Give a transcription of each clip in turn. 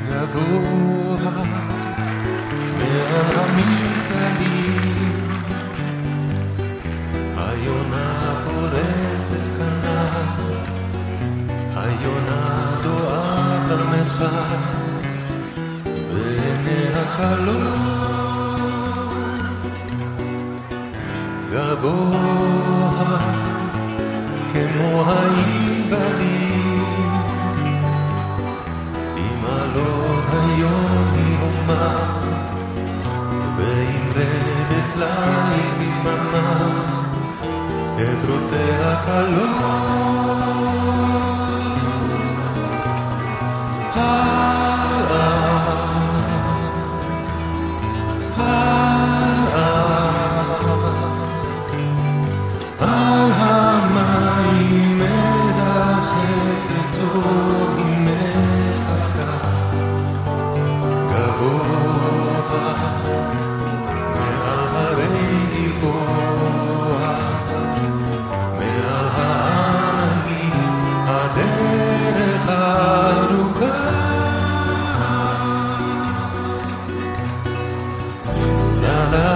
גבוה מעל המגדלים, היונה פורסת כנף, היונה דועה במרחב, ועיניה כלות גבוה כמו הענבלים, עם עלות היום היא הומה, ועם רדת ליל מדממה, עברותיה כלות. על המים מרחפת עוד היא מחכה, גבוה מעל הרי גלבוע, מעל העננים הדרך ארוכה. לה לה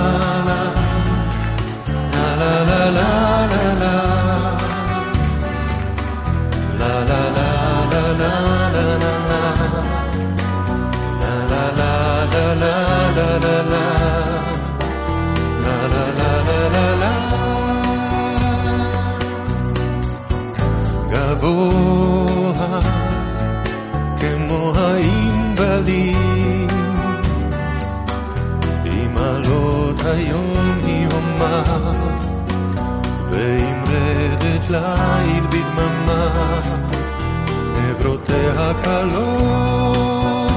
גבוה כמו הענבלים, עם עלות היום היא הומה, ועם רדת ליל בדממה, עברותיה כלות.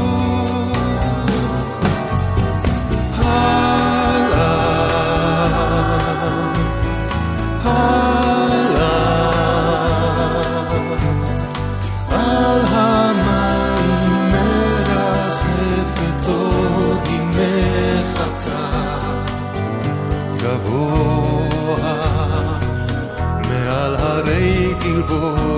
על המים מרחפת עוד היא מחכה, גבוה מעל הרי גלבוע,